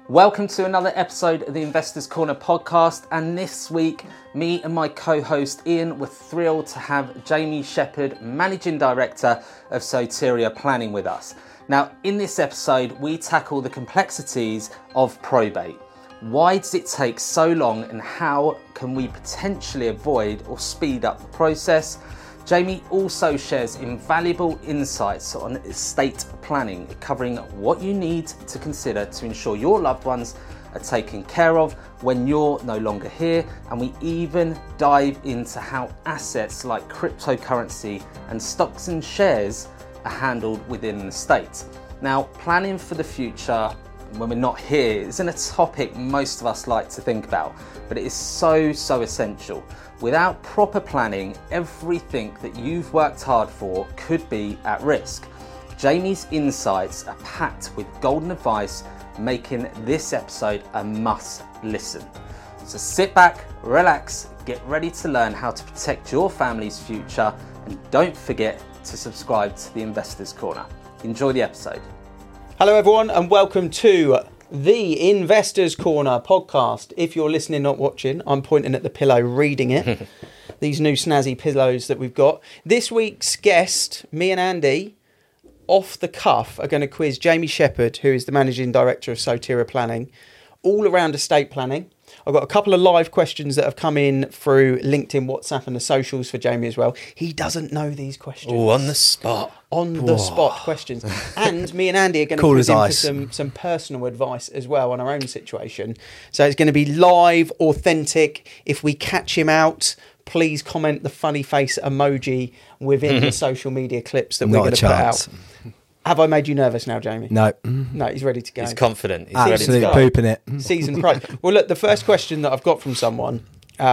Welcome to another episode of the Investors Corner podcast, and this week me and my co-host Ian were thrilled to have Jamie Shepherd, Managing Director of Soteria Planning, with us. Now in this episode we tackle the complexities of probate. Why does it take so long, and how can we potentially avoid or speed up the process? Jamie also shares invaluable insights on estate planning, covering what you need to consider to ensure your loved ones are taken care of when you're no longer here. And we even dive into how assets like cryptocurrency and stocks and shares are handled within an estate. Now, planning for the future when we're not here isn't a topic most of us like to think about, but it is so essential. Without proper planning, everything that you've worked hard for could be at risk. Jamie's insights are packed with golden advice, making this episode a must listen. So sit back, relax, get ready to learn how to protect your family's future, and don't forget to subscribe to the Investors Corner. Enjoy the episode. Hello everyone, and welcome to the Investors Corner podcast. If you're listening, not watching, I'm pointing at the pillow, reading it. These new snazzy pillows that we've got. This week's guest, me and Andy, off the cuff, are going to quiz Jamie Shepherd, who is the Managing Director of Soteria Planning, all around estate planning. I've got a couple of live questions that have come in through LinkedIn, WhatsApp and the socials for Jamie as well. He doesn't know these questions. Oh, on the spot. On the spot questions. And me and Andy are going to quiz him for some personal advice as well on our own situation. So it's going to be live, authentic. If we catch him out, please comment the funny face emoji within the social media clips that we're going to put out. Have I made you nervous now, Jamie? No. No, he's ready to go. He's confident. He's Absolutely ready to go. pooping it. Season pro. Well, look, the first question that I've got from someone,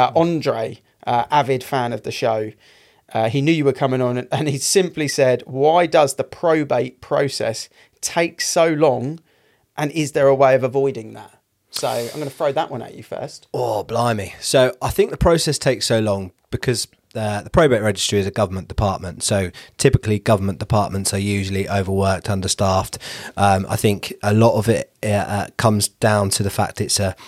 Andre, avid fan of the show, he knew you were coming on, and he simply said, why does the probate process take so long, and is there a way of avoiding that? So I'm going to throw that one at you first. Oh, blimey. So I think the process takes so long because the probate registry is a government department. So typically government departments are usually overworked, understaffed. I think a lot of it comes down to the fact it's a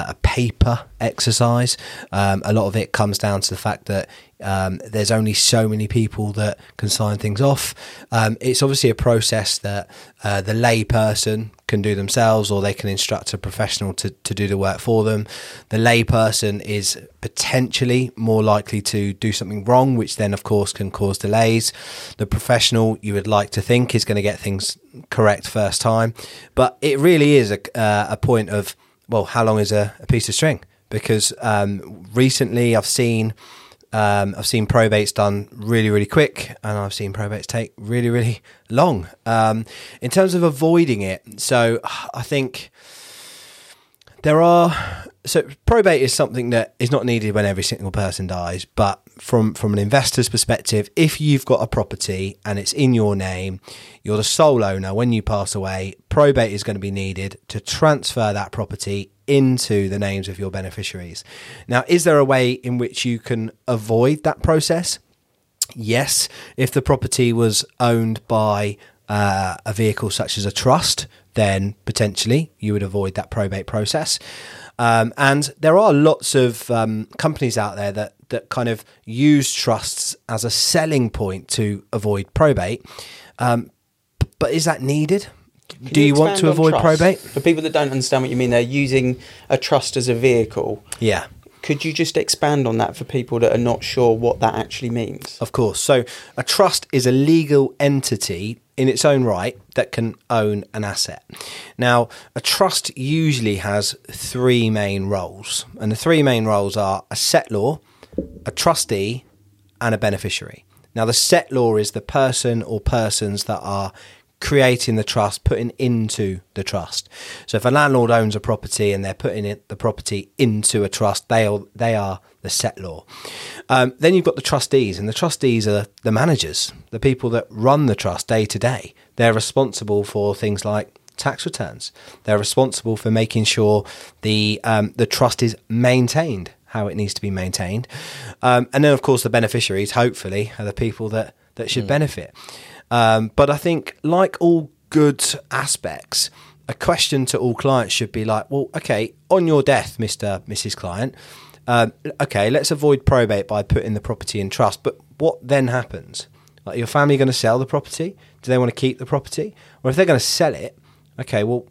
paper exercise. A lot of it comes down to the fact that there's only so many people that can sign things off. It's obviously a process that the lay person can do themselves, or they can instruct a professional to do the work for them. The lay person is potentially more likely to do something wrong, which then of course can cause delays. The professional, you would like to think, is going to get things correct first time, but it really is a point of, well, how long is a piece of string? Because recently I've seen probates done really quick, and I've seen probates take really long. In terms of avoiding it, so I think probate is something that is not needed when every single person dies, but from an investor's perspective, if you've got a property and it's in your name, you're the sole owner when you pass away, probate is going to be needed to transfer that property into the names of your beneficiaries. Now, is there a way in which you can avoid that process? Yes, if the property was owned by a vehicle such as a trust, then potentially you would avoid that probate process. And there are lots of companies out there that kind of use trusts as a selling point to avoid probate. But is that needed? Do you want to avoid probate? For people that don't understand what you mean, they're using a trust as a vehicle. Yeah. Could you just expand on that for people that are not sure what that actually means? Of course. So a trust is a legal entity in its own right that can own an asset. Now, a trust usually has three main roles, and the three main roles are a settlor, a trustee, and a beneficiary. Now, the settlor is the person or persons that are creating the trust, putting into the trust. So if a landlord owns a property and they're putting the property into a trust, they are the settlor. Then you've got the trustees, and the trustees are the managers, the people that run the trust day to day. They're responsible for things like tax returns. They're responsible for making sure the trust is maintained how it needs to be maintained. And then, of course, the beneficiaries, hopefully, are the people that should benefit. But I think, like all good aspects, a question to all clients should be like, well, okay, on your death, Mrs. Client, okay, let's avoid probate by putting the property in trust. But what then happens? Like, your family going to sell the property? Do they want to keep the property? Or if they're going to sell it, okay, well,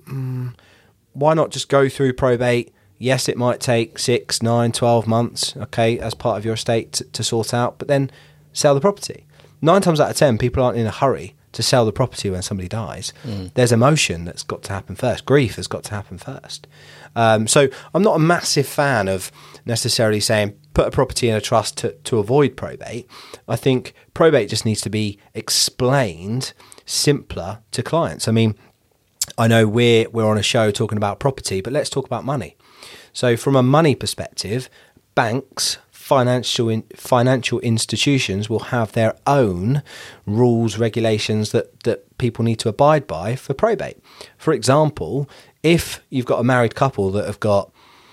why not just go through probate? Yes, it might take 6, 9, 12 months, okay, as part of your estate to sort out, but then sell the property. 9 times out of 10, people aren't in a hurry to sell the property when somebody dies. There's emotion that's got to happen first. Grief has got to happen first. So I'm not a massive fan of necessarily saying put a property in a trust to avoid probate. I think probate just needs to be explained simpler to clients. I mean, I know we're on a show talking about property, but let's talk about money. So from a money perspective, banks, financial institutions will have their own rules, regulations that people need to abide by for probate. For example, if you've got a married couple that have got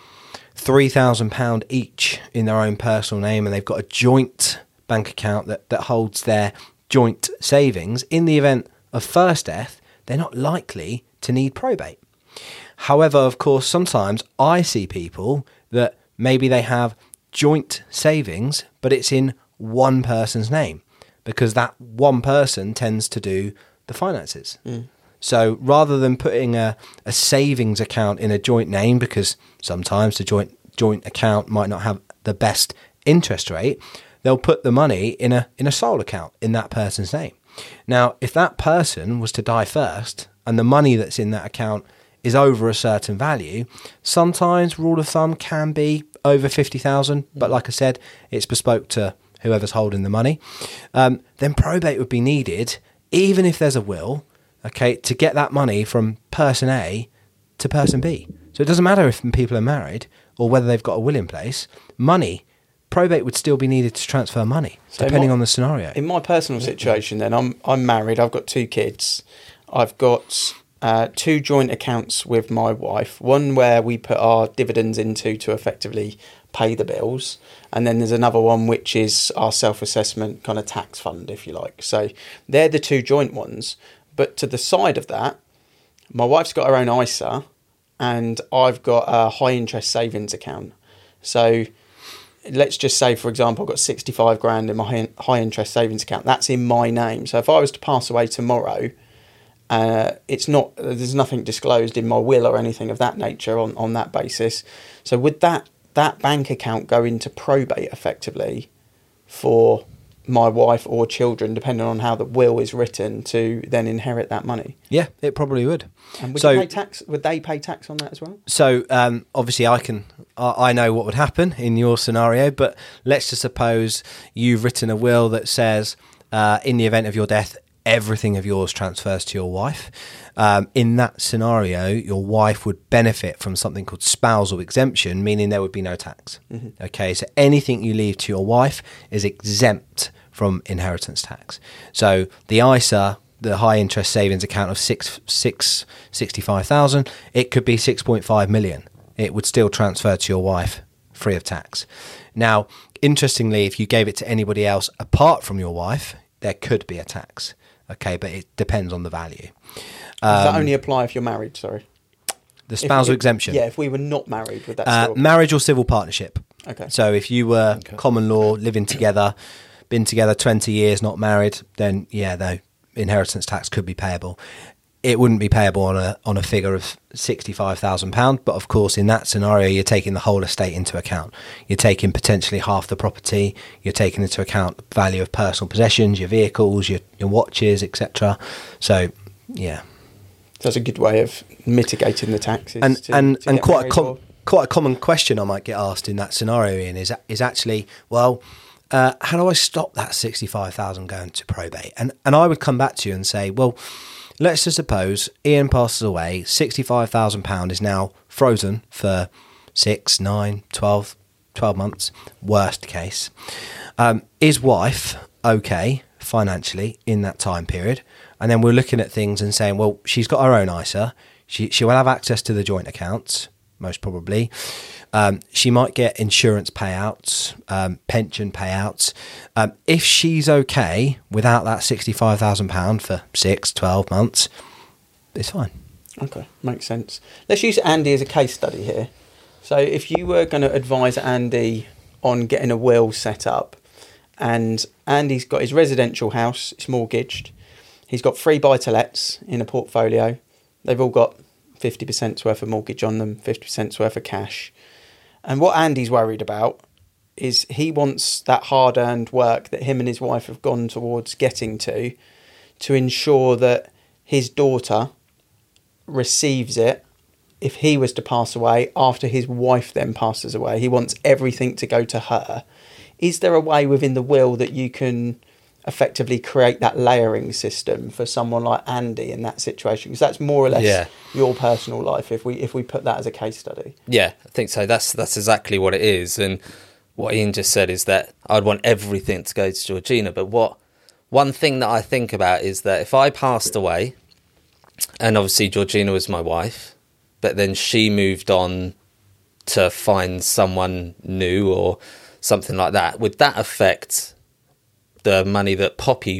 £3,000 each in their own personal name and they've got a joint bank account that holds their joint savings, in the event of first death, they're not likely to need probate. However, of course, sometimes I see people that maybe they have joint savings, but it's in one person's name because that one person tends to do the finances. So rather than putting a savings account in a joint name, because sometimes the joint account might not have the best interest rate, they'll put the money in a sole account in that person's name. Now, if that person was to die first and the money that's in that account is over a certain value, sometimes rule of thumb can be over 50,000, but like I said, it's bespoke to whoever's holding the money. Then probate would be needed, even if there's a will, okay, to get that money from person A to person B. So it doesn't matter if people are married or whether they've got a will in place. Probate would still be needed to transfer money, so depending on the scenario. In my personal situation, then I'm married. I've got 2 kids. I've got 2 joint accounts with my wife. One where we put our dividends into to effectively pay the bills, and then there's another one which is our self-assessment kind of tax fund, if you like. So they're the 2 joint ones. But to the side of that, my wife's got her own ISA, and I've got a high interest savings account. So let's just say, for example, I've got 65 grand in my high interest savings account. That's in my name. So if I was to pass away tomorrow, there's nothing disclosed in my will or anything of that nature on that basis. So would that bank account go into probate effectively for my wife or children, depending on how the will is written, to then inherit that money? Yeah, it probably would. And would you pay tax? Would they pay tax on that as well? So obviously I know what would happen in your scenario, but let's just suppose you've written a will that says in the event of your death, everything of yours transfers to your wife. In that scenario, your wife would benefit from something called spousal exemption, meaning there would be no tax. Mm-hmm. Okay, so anything you leave to your wife is exempt from inheritance tax. So the ISA, the high interest savings account of 65,000, it could be 6.5 million. It would still transfer to your wife free of tax. Now, interestingly, if you gave it to anybody else apart from your wife, there could be a tax. Okay, but it depends on the value. Does that only apply if you're married? Sorry. The spousal exemption? Yeah, if we were not married, would that still... Marriage or civil partnership. Okay. So if you were common law, living together, been together 20 years, not married, then the inheritance tax could be payable. It wouldn't be payable on a figure of £65,000, but of course in that scenario you're taking the whole estate into account. You're taking potentially half the property. You're taking into account the value of personal possessions, your vehicles, your watches, etc. So yeah, that's a good way of mitigating the taxes. And quite a common question I might get asked in that scenario, Ian, is actually, well, how do I stop that £65,000 going to probate? And I would come back to you and say, well, let's just suppose Ian passes away, £65,000 is now frozen for 6, 9, 12 months, worst case. Is wife okay financially in that time period? And then we're looking at things and saying, well, she's got her own ISA. She will have access to the joint accounts, most probably. She might get insurance payouts, pension payouts. If she's okay without that £65,000 for 6, 12 months, it's fine. Okay, makes sense. Let's use Andy as a case study here. So if you were going to advise Andy on getting a will set up, and Andy's got his residential house, it's mortgaged, he's got 3 buy-to-lets in a portfolio, they've all got 50% worth of mortgage on them, 50% worth of cash. And what Andy's worried about is he wants that hard-earned work that him and his wife have gone towards getting to ensure that his daughter receives it if he was to pass away after his wife then passes away. He wants everything to go to her. Is there a way within the will that you can effectively create that layering system for someone like Andy in that situation? Because that's more or less your personal life if we put that as a case study. Yeah, I think so. That's exactly what it is. And what Ian just said is that I'd want everything to go to Georgina. But one thing that I think about is that if I passed away, and obviously Georgina was my wife, but then she moved on to find someone new or something like that, would that affect the money that Poppy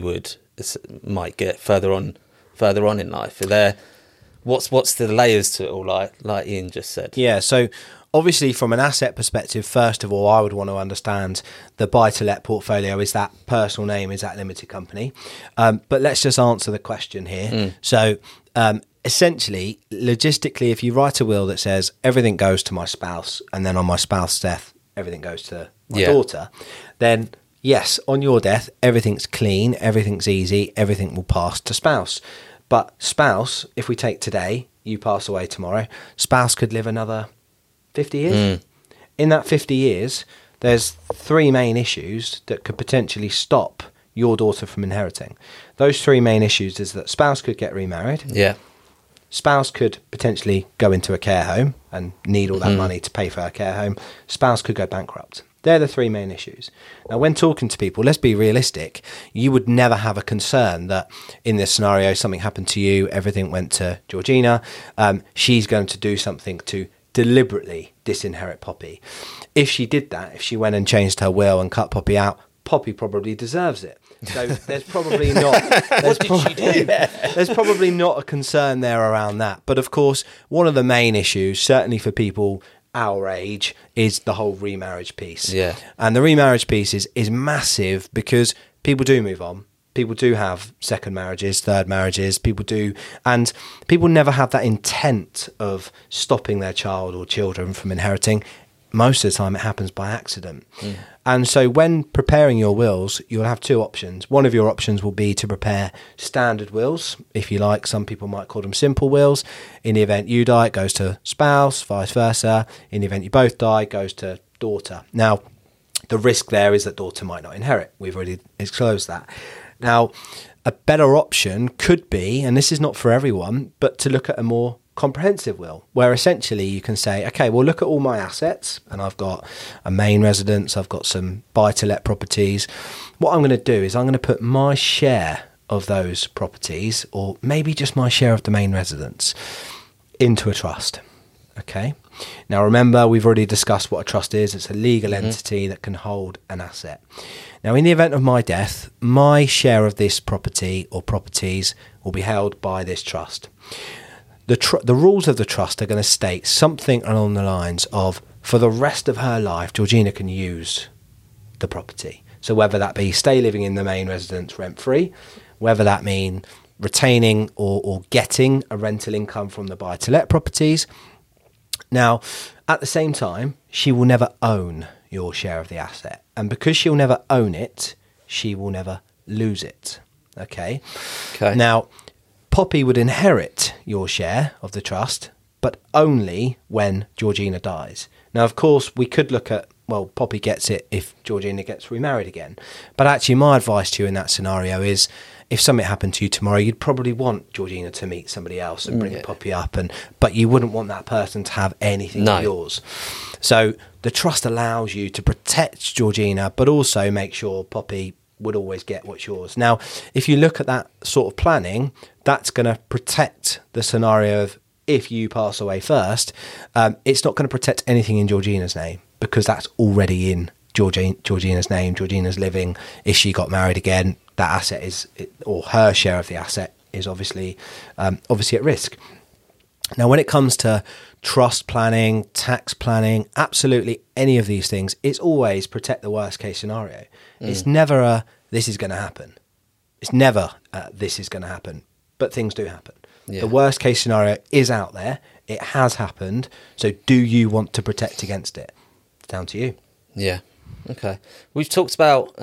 might get further on in life? Are there what's the layers to it all, like Ian just said? Yeah, so obviously from an asset perspective, first of all, I would want to understand the buy-to-let portfolio. Is that personal name? Is that limited company? But let's just answer the question here. So essentially, logistically, if you write a will that says everything goes to my spouse, and then on my spouse's death, everything goes to my daughter, then yes, on your death, everything's clean, everything's easy, everything will pass to spouse. But spouse, if we take today, you pass away tomorrow, spouse could live another 50 years. In that 50 years, there's 3 main issues that could potentially stop your daughter from inheriting. Those 3 main issues is that spouse could get remarried. Yeah. Spouse could potentially go into a care home and need all that money to pay for a care home. Spouse could go bankrupt. They're the 3 main issues. Now, when talking to people, let's be realistic. You would never have a concern that in this scenario, something happened to you, everything went to Georgina. She's going to do something to deliberately disinherit Poppy. If she did that, if she went and changed her will and cut Poppy out, Poppy probably deserves it. So there's probably not. What did she do? There's probably not a concern there around that. But of course, one of the main issues, certainly for people our age, is the whole remarriage piece. Yeah. And the remarriage piece is massive because people do move on. People do have second marriages, third marriages, people do, and people never have that intent of stopping their child or children from inheriting. Most of the time it happens by accident. And so when preparing your wills, you'll have 2 options. One of your options will be to prepare standard wills, if you like. Some people might call them simple wills. In the event you die, it goes to spouse, vice versa. In the event you both die, it goes to daughter. Now, the risk there is that daughter might not inherit. We've already disclosed that. Now, a better option could be, and this is not for everyone, but to look at a more comprehensive will, where essentially you can say, okay, well, look at all my assets, and I've got a main residence, I've got some buy-to-let properties. What I'm going to do is I'm going to put my share of those properties, or maybe just my share of the main residence, into a trust. Okay. Now, remember, we've already discussed what a trust is. It's a legal entity that can hold an asset. Now, in the event of my death, my share of this property or properties will be held by this trust. The rules of the trust are going to state something along the lines of, for the rest of her life, Georgina can use the property. So whether that be stay living in the main residence rent-free, whether that mean retaining or getting a rental income from the buy-to-let properties. Now, at the same time, she will never own your share of the asset. And because she'll never own it, she will never lose it. Okay. Now, Poppy would inherit your share of the trust, but only when Georgina dies. Now, of course, we could look at, well, Poppy gets it if Georgina gets remarried again. But actually, my advice to you in that scenario is, if something happened to you tomorrow, you'd probably want Georgina to meet somebody else and bring Poppy up, but you wouldn't want that person to have anything of yours. So the trust allows you to protect Georgina, but also make sure Poppy would always get what's yours. Now, if you look at that sort of planning, that's going to protect the scenario of if you pass away first. It's not going to protect anything in Georgina's name because that's already in Georgina's name. Georgina's living. If she got married again, that asset or her share of the asset is obviously at risk. Now, when it comes to trust planning, tax planning, absolutely any of these things, it's always protect the worst case scenario. It's never this is going to happen. It's never this is going to happen, but things do happen. The worst case scenario is out there. It has happened. So do you want to protect against it? It's down to you. Yeah. Okay. We've talked about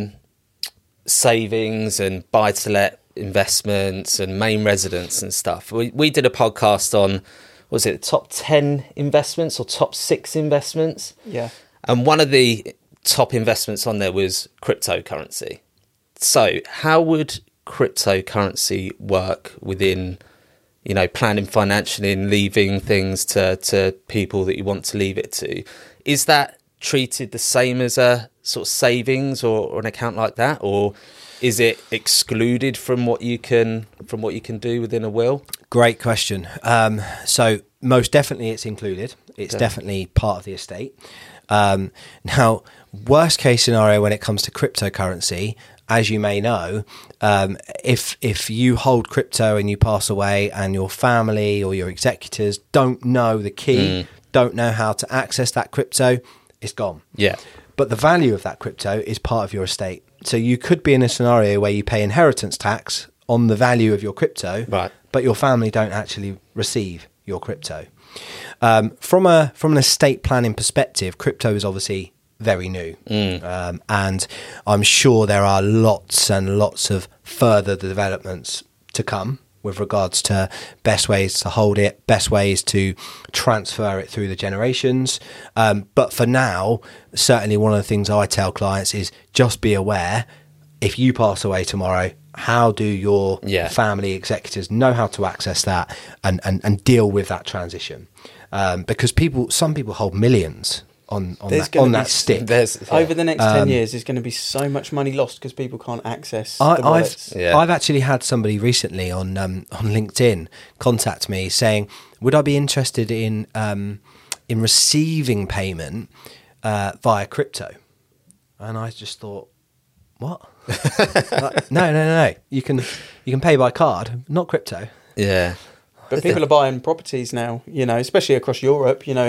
savings and buy-to-let investments and main residence and stuff. We did a podcast on, was it top 10 investments or top 6 investments? Yeah. And one of the top investments on there was cryptocurrency. So how would cryptocurrency work within, planning financially and leaving things to people that you want to leave it to? Is that treated the same as a sort of savings or an account like that, or is it excluded from what you can do within a will? Great question. So most definitely it's included. It's definitely part of the estate. Now, worst case scenario when it comes to cryptocurrency, as you may know, if you hold crypto and you pass away and your family or your executors don't know the key, don't know how to access that crypto, it's gone. Yeah. But the value of that crypto is part of your estate. So you could be in a scenario where you pay inheritance tax on the value of your crypto, right, but your family don't actually receive your crypto. From an estate planning perspective, crypto is obviously very new. And I'm sure there are lots and lots of further developments to come with regards to best ways to hold it, best ways to transfer it through the generations. But for now, certainly one of the things I tell clients is just be aware, if you pass away tomorrow, how do your family executors know how to access that and deal with that transition? Because some people hold millions on that stick. Over the next 10 years, there's going to be so much money lost because people can't access the wallets. I've actually had somebody recently on LinkedIn contact me saying, would I be interested in receiving payment via crypto? And I just thought, what? No. You can pay by card, not crypto. Yeah. But people are buying properties now, especially across Europe, in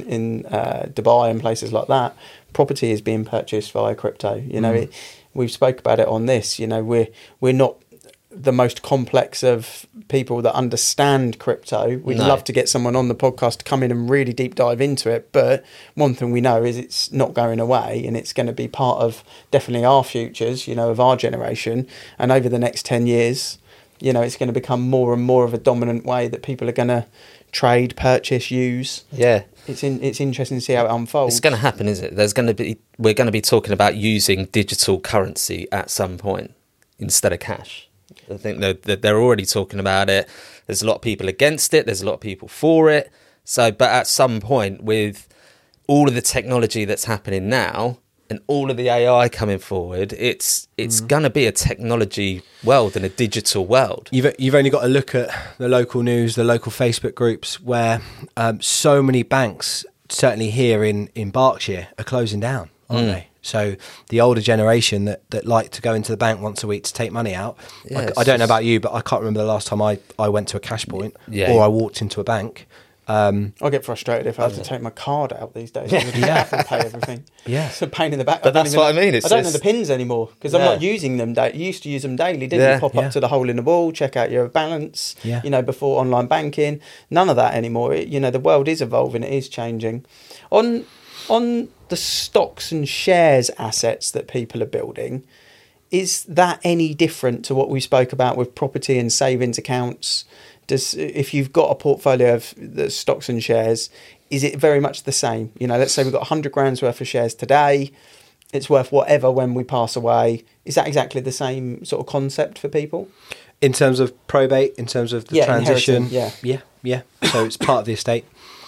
Dubai and places like that. Property is being purchased via crypto. We've spoke about it on this. We're not the most complex of people that understand crypto. We'd love to get someone on the podcast to come in and really deep dive into it. But one thing we know is it's not going away, and it's going to be part of definitely our futures, of our generation. And over the next 10 years, it's going to become more and more of a dominant way that people are going to trade, purchase, use. Yeah. It's interesting to see how it unfolds. It's going to happen, is it? We're going to be talking about using digital currency at some point instead of cash. I think that they're already talking about it. There's a lot of people against it. There's a lot of people for it. But at some point, with all of the technology that's happening now and all of the AI coming forward, it's going to be a technology world and a digital world. You've only got to look at the local news, the local Facebook groups, where so many banks, certainly here in Berkshire, are closing down, aren't they? So the older generation that like to go into the bank once a week to take money out. I don't know about you, but I can't remember the last time I went to a cash point or I walked into a bank. I get frustrated if I have to take my card out these days. And pay everything. Yeah, it's a pain in the back. But that's what I mean. I don't know the pins anymore because I'm not using them. You used to use them daily, didn't you? Pop up to the hole in the wall, check out your balance. Before online banking. None of that anymore. The world is evolving. It is changing. On the stocks and shares assets that people are building, is that any different to what we spoke about with property and savings accounts? If you've got a portfolio of the stocks and shares, is it very much the same? Let's say we've got 100 grand's worth of shares today. It's worth whatever when we pass away. Is that exactly the same sort of concept for people? In terms of probate, in terms of the transition? Yeah. So it's part of the estate.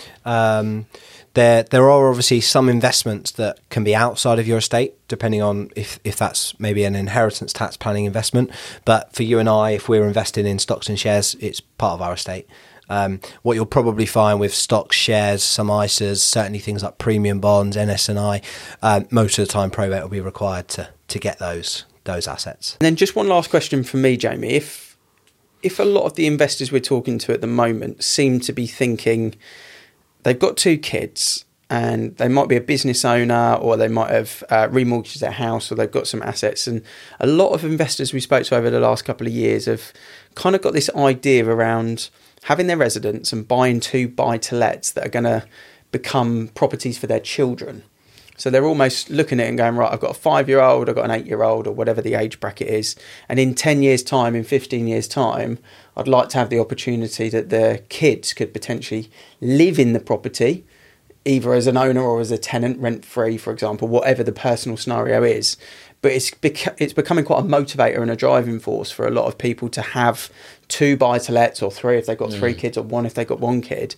There are obviously some investments that can be outside of your estate, depending on if that's maybe an inheritance tax planning investment. But for you and I, if we're investing in stocks and shares, it's part of our estate. What you'll probably find with stocks, shares, some ISAs, certainly things like premium bonds, NS&I, most of the time probate will be required to get those assets. And then just one last question from me, Jamie. if a lot of the investors we're talking to at the moment seem to be thinking they've got 2 kids and they might be a business owner, or they might have remortgaged their house, or they've got some assets. And a lot of investors we spoke to over the last couple of years have kind of got this idea around having their residence and buying 2 buy-to-lets that are going to become properties for their children. So they're almost looking at it and going, right, I've got a 5-year-old, I've got an 8-year-old, or whatever the age bracket is. And in 10 years' time, in 15 years' time, I'd like to have the opportunity that their kids could potentially live in the property, either as an owner or as a tenant, rent-free, for example, whatever the personal scenario is. But it's becoming quite a motivator and a driving force for a lot of people to have 2 buy-to-lets, or 3 if they've got 3 kids, or 1 if they've got 1 kid.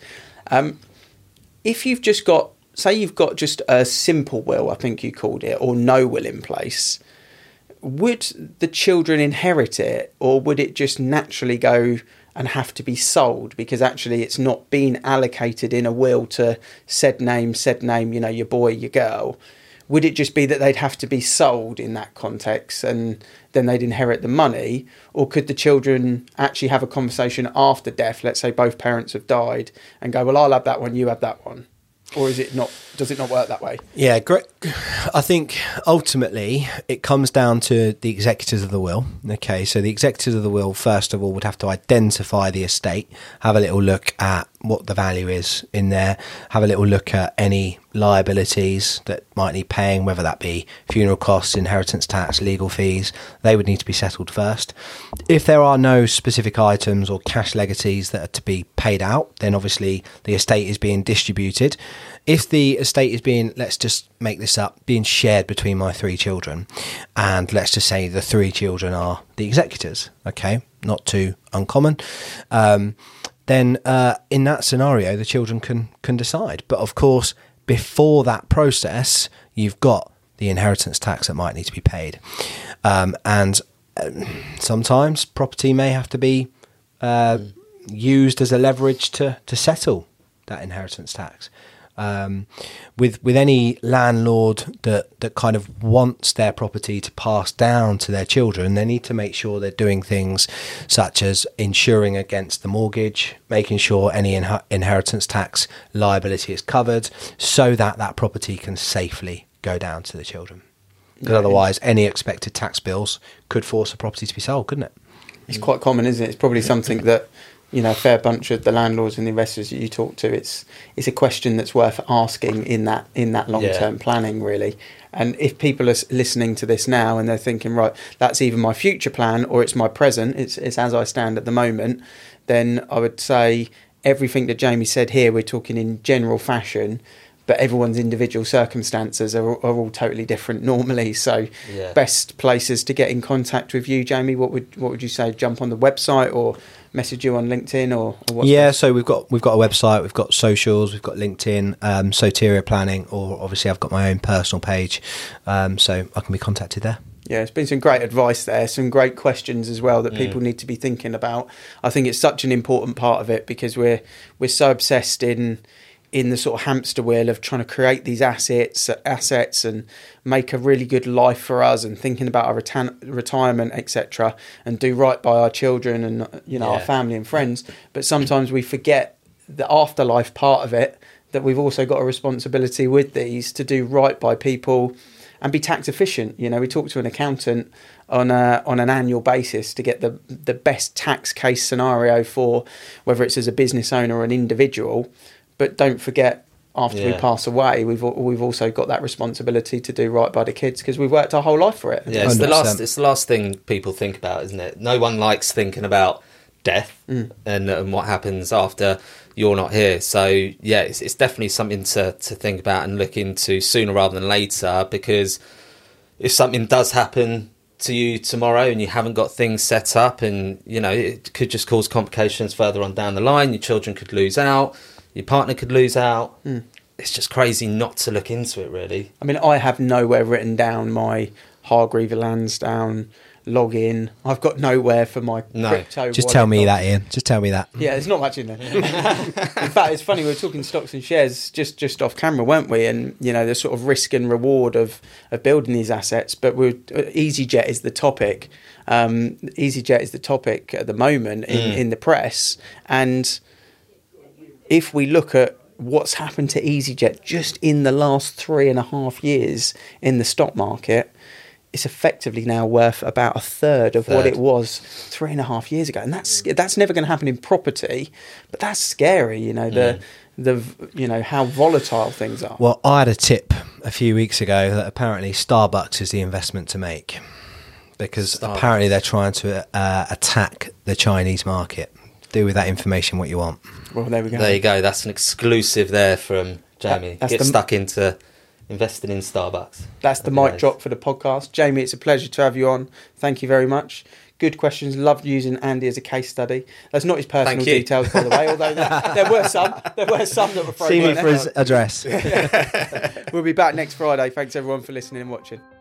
If you've just got, say you've got just a simple will, I think you called it, or no will in place, would the children inherit it, or would it just naturally go and have to be sold because actually it's not been allocated in a will to said name, you know, your boy, your girl? Would it just be that they'd have to be sold in that context and then they'd inherit the money? Or could the children actually have a conversation after death, let's say both parents have died, and go, well, I'll have that one, you have that one? Or is it not? Does it not work that way? Yeah, great. I think ultimately it comes down to the executors of the will. Okay, so the executors of the will, first of all, would have to identify the estate, have a little look at what the value is in there, have a little look at any liabilities that might need paying, whether that be funeral costs, inheritance tax, legal fees. They would need to be settled first. If there are no specific items or cash legacies that are to be paid out, then obviously the estate is being distributed. If the estate is being, let's just make this up, being shared between my 3 children, and let's just say the 3 children are the executors, okay, not too uncommon, then in that scenario the children can decide. But of course, before that process, you've got the inheritance tax that might need to be paid, and sometimes property may have to be used as a leverage to settle that inheritance tax. With any landlord that kind of wants their property to pass down to their children, they need to make sure they're doing things such as insuring against the mortgage, making sure any inheritance tax liability is covered, so that that property can safely go down to the children. Because otherwise, any expected tax bills could force a property to be sold, couldn't it? It's quite common, isn't it? It's probably something that, you know, a fair bunch of the landlords and the investors that you talk to, it's a question that's worth asking in that long-term planning, really. And if people are listening to this now and they're thinking, right, that's either my future plan or it's my present, it's as I stand at the moment, then I would say everything that Jamie said here, we're talking in general fashion, but everyone's individual circumstances are all totally different normally. So best places to get in contact with you, Jamie, what would you say? Jump on the website or message you on LinkedIn or what's best? So we've got a website, we've got socials, we've got LinkedIn, Soteria Planning, or obviously I've got my own personal page, so I can be contacted there. Yeah, it's been some great advice there, some great questions as well that people need to be thinking about. I think it's such an important part of it because we're so obsessed in the sort of hamster wheel of trying to create these assets and make a really good life for us and thinking about our retirement, etc., and do right by our children and, you know, our family and friends. But sometimes we forget the afterlife part of it, that we've also got a responsibility with these to do right by people and be tax efficient. You know, we talk to an accountant on an annual basis to get the best tax case scenario for whether it's as a business owner or an individual. But don't forget, after we pass away, we've also got that responsibility to do right by the kids because we've worked our whole life for it. Yeah, it's the last thing people think about, isn't it? No one likes thinking about death and what happens after you're not here. So yeah, it's definitely something to think about and look into sooner rather than later, because if something does happen to you tomorrow and you haven't got things set up, and you know, it could just cause complications further on down the line. Your children could lose out. Your partner could lose out. It's just crazy not to look into it, really. I mean, I have nowhere written down my Hargreaves Lansdown log in. I've got nowhere for my No. crypto. Just wallet. tell me that, Ian. Just tell me that. Yeah, there's not much in there. In fact, it's funny, we were talking stocks and shares just off camera, weren't we? And, you know, the sort of risk and reward of building these assets. But EasyJet is the topic. EasyJet is the topic at the moment in the press. And if we look at what's happened to EasyJet just in the last 3.5 years in the stock market, it's effectively now worth about a third of what it was 3.5 years ago. And that's never going to happen in property, but that's scary, you know, the you know, how volatile things are. Well, I had a tip a few weeks ago that apparently Starbucks is the investment to make, because apparently they're trying to attack the Chinese market. Do with that information what you want. Well, there we go. There you go. That's an exclusive there from Jamie. That's Get stuck into investing in Starbucks. That's the mic drop for the podcast. Jamie, it's a pleasure to have you on. Thank you very much. Good questions. Loved using Andy as a case study. That's not his personal details, by the way, although there were some that were thrown in. See me for his address. We'll be back next Friday. Thanks everyone for listening and watching.